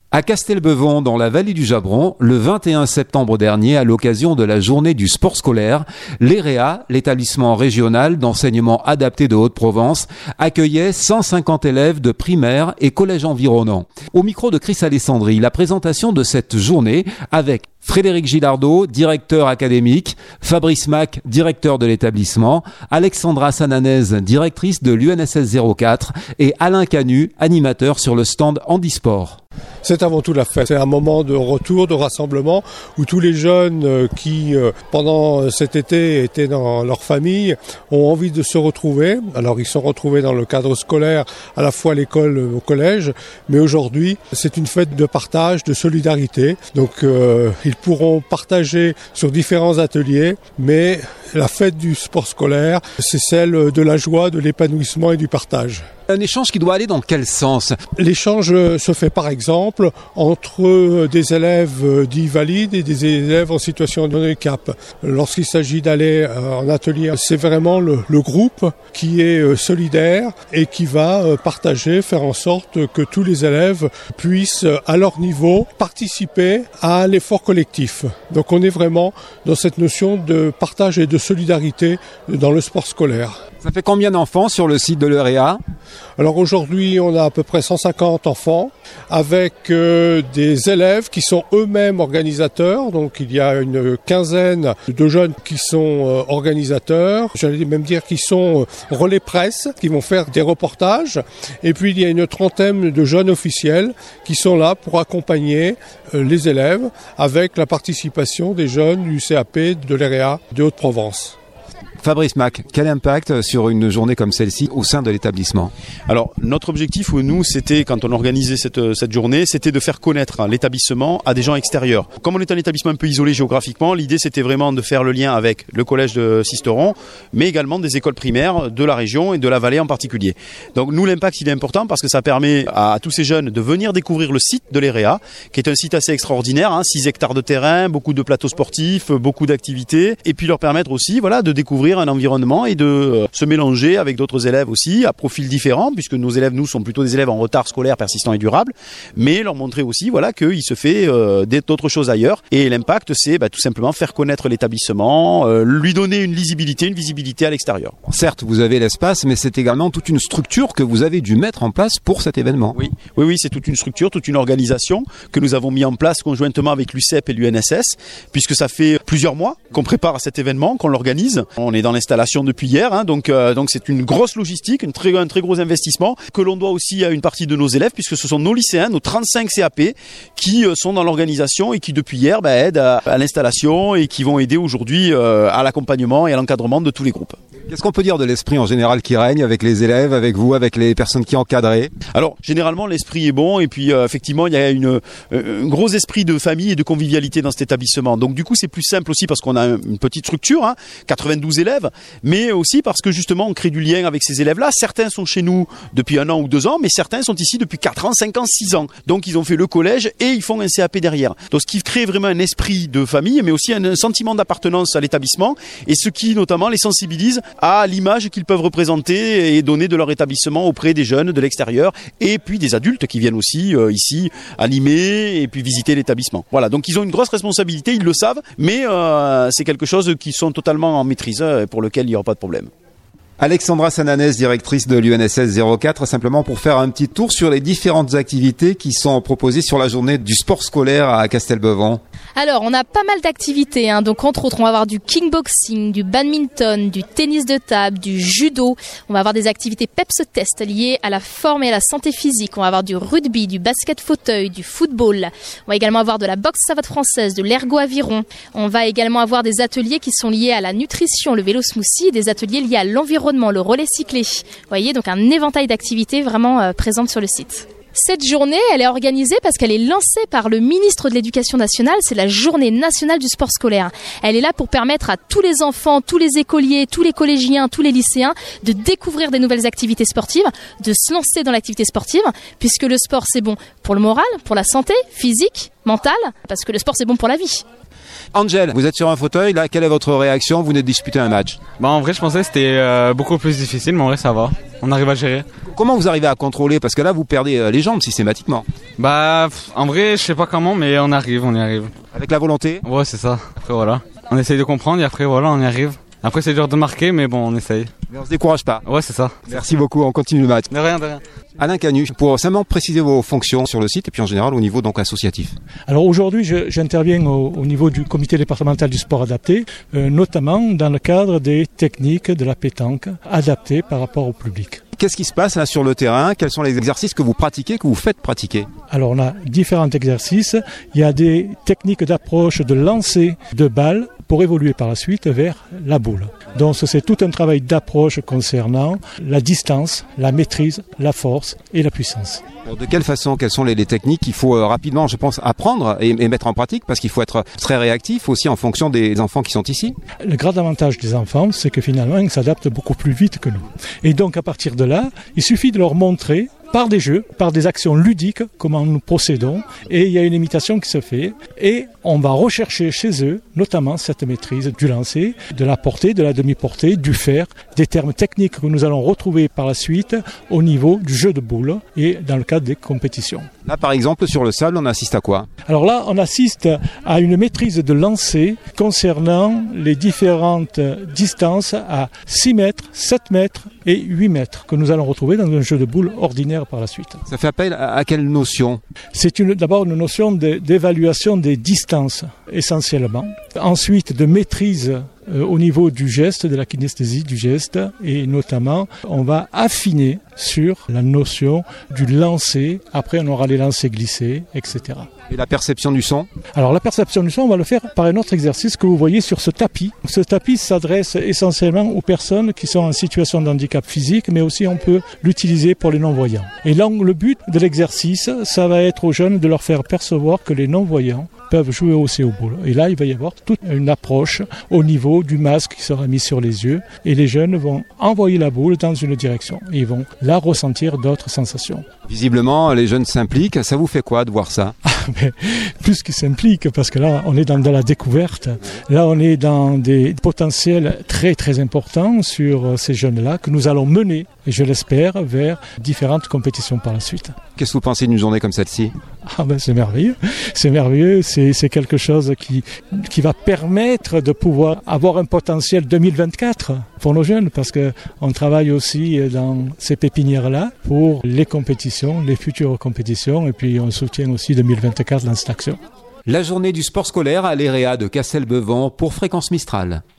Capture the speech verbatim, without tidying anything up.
À Castelbeuvon, dans la vallée du Jabron, le vingt et un septembre dernier, à l'occasion de la journée du sport scolaire, l'E R E A, l'établissement régional d'enseignement adapté de Haute-Provence, accueillait cent cinquante élèves de primaire et collèges environnants. Au micro de Chris Alessandri, la présentation de cette journée avec Frédéric Gilardot, directeur académique, Fabrice Mac, directeur de l'établissement, Alexandra Sananez, directrice de l'U N S S zéro quatre et Alain Canu, animateur sur le stand Handisport. C'est avant tout la fête. C'est un moment de retour, de rassemblement où tous les jeunes qui, pendant cet été, étaient dans leur famille, ont envie de se retrouver. Alors, ils sont retrouvés dans le cadre scolaire, à la fois à l'école, au collège, mais aujourd'hui, c'est une fête de partage, de solidarité. Donc, euh, ils pourront partager sur différents ateliers, mais la fête du sport scolaire, c'est celle de la joie, de l'épanouissement et du partage. Un échange qui doit aller dans quel sens ? L'échange se fait par exemple entre des élèves dits valides et des élèves en situation de handicap. Lorsqu'il s'agit d'aller en atelier, c'est vraiment le, le groupe qui est solidaire et qui va partager, faire en sorte que tous les élèves puissent à leur niveau participer à l'effort collectif. Donc on est vraiment dans cette notion de partage et de solidarité dans le sport scolaire. Ça fait combien d'enfants sur le site de l'E R E A ? Alors aujourd'hui, on a à peu près cent cinquante enfants avec euh, des élèves qui sont eux-mêmes organisateurs. Donc il y a une quinzaine de jeunes qui sont euh, organisateurs. J'allais même dire qui sont euh, relais presse, qui vont faire des reportages. Et puis il y a une trentaine de jeunes officiels qui sont là pour accompagner euh, les élèves avec la participation des jeunes du C A P de l'E R E A de Haute-Provence. Fabrice Mac, quel impact sur une journée comme celle-ci au sein de l'établissement ? Alors, notre objectif, nous, c'était, quand on organisait cette, cette journée, c'était de faire connaître l'établissement à des gens extérieurs. Comme on est un établissement un peu isolé géographiquement, l'idée, c'était vraiment de faire le lien avec le collège de Sisteron, mais également des écoles primaires de la région et de la vallée en particulier. Donc, nous, l'impact, il est important parce que ça permet à, à tous ces jeunes de venir découvrir le site de l'E R E A, qui est un site assez extraordinaire, hein, six hectares de terrain, beaucoup de plateaux sportifs, beaucoup d'activités, et puis leur permettre aussi, voilà, de découvrir un environnement et de euh, se mélanger avec d'autres élèves aussi à profils différents, puisque nos élèves, nous, sont plutôt des élèves en retard scolaire persistant et durable, mais leur montrer aussi, voilà, qu'il se fait euh, d'autres choses ailleurs. Et l'impact, c'est bah, tout simplement faire connaître l'établissement, euh, lui donner une lisibilité, une visibilité à l'extérieur. Certes, vous avez l'espace, mais c'est également toute une structure que vous avez dû mettre en place pour cet événement. Oui, oui, oui, c'est toute une structure, toute une organisation que nous avons mis en place conjointement avec l'U C E P et l'U N S S, puisque ça fait plusieurs mois qu'on prépare cet événement, qu'on l'organise. On est dans l'installation depuis hier, hein, donc euh, donc c'est une grosse logistique, une très, un très gros investissement que l'on doit aussi à une partie de nos élèves, puisque ce sont nos lycéens, nos trente-cinq C A P qui euh, sont dans l'organisation et qui depuis hier bah, aident à, à l'installation et qui vont aider aujourd'hui euh, à l'accompagnement et à l'encadrement de tous les groupes. Qu'est-ce qu'on peut dire de l'esprit en général qui règne avec les élèves, avec vous, avec les personnes qui encadrent ? Alors, généralement, l'esprit est bon et puis euh, effectivement, il y a une, euh, un gros esprit de famille et de convivialité dans cet établissement. Donc du coup, c'est plus simple aussi parce qu'on a une petite structure, hein, quatre-vingt-douze élèves, mais aussi parce que justement, on crée du lien avec ces élèves-là. Certains sont chez nous depuis un an ou deux ans, mais certains sont ici depuis quatre ans, cinq ans, six ans. Donc, ils ont fait le collège et ils font un C A P derrière. Donc, ce qui crée vraiment un esprit de famille, mais aussi un sentiment d'appartenance à l'établissement et ce qui, notamment, les sensibilise à l'image qu'ils peuvent représenter et donner de leur établissement auprès des jeunes de l'extérieur et puis des adultes qui viennent aussi euh, ici animer et puis visiter l'établissement. Voilà, donc ils ont une grosse responsabilité, ils le savent, mais euh, c'est quelque chose qui sont totalement en maîtrise et pour lequel il n'y aura pas de problème. Alexandra Sananez, directrice de l'U N S S zéro quatre, simplement pour faire un petit tour sur les différentes activités qui sont proposées sur la journée du sport scolaire à Castelbeuvon. Alors, on a pas mal d'activités, hein. Donc entre autres, on va avoir du kickboxing, du badminton, du tennis de table, du judo. On va avoir des activités peps test liées à la forme et à la santé physique. On va avoir du rugby, du basket fauteuil, du football. On va également avoir de la boxe savate française, de l'ergo aviron. On va également avoir des ateliers qui sont liés à la nutrition, le vélo smoothie, et des ateliers liés à l'environnement, le relais cyclé. Vous voyez, donc un éventail d'activités vraiment euh, présentes sur le site. Cette journée, elle est organisée parce qu'elle est lancée par le ministre de l'Éducation nationale. C'est la journée nationale du sport scolaire. Elle est là pour permettre à tous les enfants, tous les écoliers, tous les collégiens, tous les lycéens de découvrir des nouvelles activités sportives, de se lancer dans l'activité sportive, puisque le sport, c'est bon pour le moral, pour la santé physique, mentale, parce que le sport, c'est bon pour la vie. Angel, vous êtes sur un fauteuil, là, quelle est votre réaction? Vous venez de disputer un match. Bah en vrai je pensais que c'était euh, beaucoup plus difficile, mais en vrai ça va, on arrive à gérer. Comment vous arrivez à contrôler? Parce que là vous perdez euh, les jambes systématiquement. Bah en vrai je sais pas comment, mais on arrive, on y arrive. Avec la volonté? Ouais c'est ça, après voilà. On essaye de comprendre et après voilà on y arrive. Après c'est dur de marquer mais bon on essaye. Mais on se décourage pas. Ouais c'est ça. Merci beaucoup, on continue le match. De rien, de rien. Alain Canu, pour simplement préciser vos fonctions sur le site et puis en général au niveau donc associatif. Alors aujourd'hui, je, j'interviens au, au niveau du comité départemental du sport adapté, euh, notamment dans le cadre des techniques de la pétanque adaptées par rapport au public. Qu'est-ce qui se passe là sur le terrain? Quels sont les exercices que vous pratiquez, que vous faites pratiquer? Alors on a différents exercices. Il y a des techniques d'approche de lancer de balles pour évoluer par la suite vers la boule. Donc c'est tout un travail d'approche concernant la distance, la maîtrise, la force et la puissance. Alors de quelle façon, quelles sont les, les techniques qu'il faut euh, rapidement, je pense, apprendre et, et mettre en pratique, parce qu'il faut être très réactif aussi en fonction des enfants qui sont ici? Le grand avantage des enfants, c'est que finalement, ils s'adaptent beaucoup plus vite que nous. Et donc à partir de là, il suffit de leur montrer par des jeux, par des actions ludiques, comment nous procédons, et il y a une imitation qui se fait, et on va rechercher chez eux, notamment cette maîtrise du lancer, de la portée, de la demi-portée, du fer, des termes techniques que nous allons retrouver par la suite au niveau du jeu de boule et dans le cadre des compétitions. Là, par exemple, sur le sable, on assiste à quoi? Alors là, on assiste à une maîtrise de lancer concernant les différentes distances à six mètres, sept mètres et huit mètres que nous allons retrouver dans un jeu de boule ordinaire par la suite. Ça fait appel à, à quelle notion? C'est une, d'abord une notion de, d'évaluation des distances essentiellement. Ensuite, de maîtrise euh, au niveau du geste, de la kinesthésie du geste, et notamment on va affiner sur la notion du lancer. Après on aura les lancers glissés, et cetera. Et la perception du son? Alors la perception du son, on va le faire par un autre exercice que vous voyez sur ce tapis. Ce tapis s'adresse essentiellement aux personnes qui sont en situation de handicap physique, mais aussi on peut l'utiliser pour les non-voyants. Et là, le but de l'exercice, ça va être aux jeunes de leur faire percevoir que les non-voyants peuvent jouer aussi aux boules. Et là, il va y avoir toute une approche au niveau du masque qui sera mis sur les yeux, et les jeunes vont envoyer la boule dans une direction. Et ils vont là ressentir d'autres sensations. Visiblement, les jeunes s'impliquent. Ça vous fait quoi de voir ça? Mais plus qu'ils s'impliquent, parce que là, on est dans de la découverte. Là, on est dans des potentiels très, très importants sur ces jeunes-là que nous allons mener, et je l'espère, vers différentes compétitions par la suite. Qu'est-ce que vous pensez d'une journée comme celle-ci? Ah ben c'est merveilleux, c'est merveilleux, c'est, c'est quelque chose qui, qui va permettre de pouvoir avoir un potentiel deux mille vingt-quatre pour nos jeunes, parce qu'on travaille aussi dans ces pépinières-là pour les compétitions, les futures compétitions, et puis on soutient aussi deux mille vingt-quatre dans cette action. La journée du sport scolaire à l'E R E A de Castelbevan pour Fréquence Mistral.